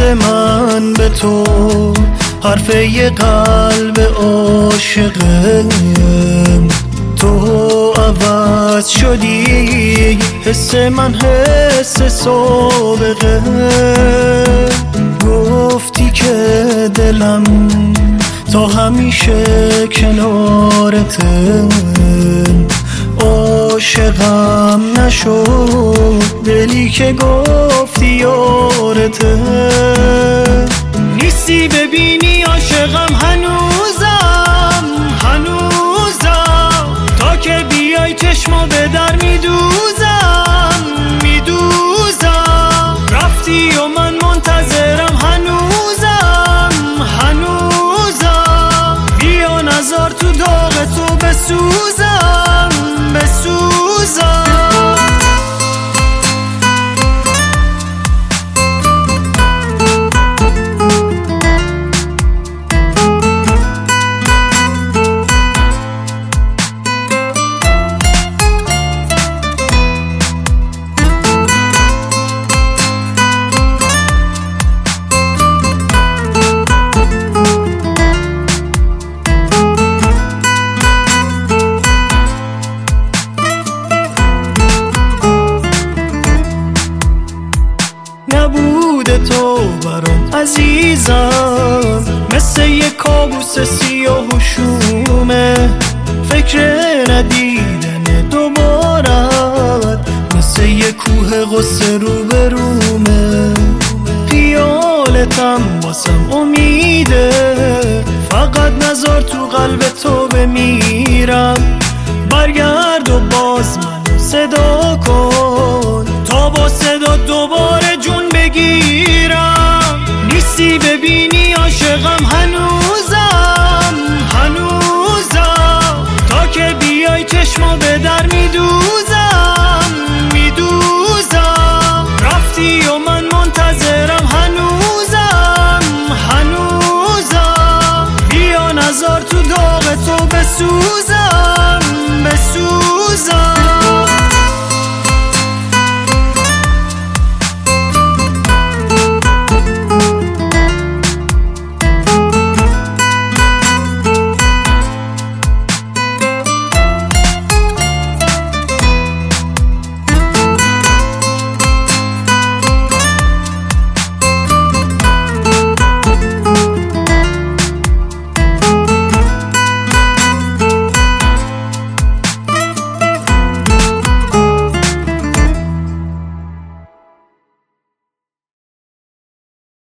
من به تو حرف یه قلب عاشقه، تو عوض شدی حس من حس سابقه. گفتی که دلم تا همیشه کنارته، عاشقم نشد دلی که گفتی یارته. نیستی ببینی عاشقم هنوزم تا که بیای چشمو به در میدوزم رفتی و من منتظرم هنوزم بیا نذار تو داغ تو بسوزم نبوده تو برام عزیزم، مثل یک کابوس سیاه و شومه. فکر ندیدن دوبارت مثل یک کوه غصه رو به رومه. خیالتم واسم امیده، فقط نذار تو قلب تو بمیرم. برگرد و باز منو صدا کن تا با صدا دوباره جون بگیرم. نیستی ببینی عاشقم هنوزم تا که بیای چشمو به در میدوزم رفتی و من منتظرم هنوزم بیا نذار تو داغ تو بسوزم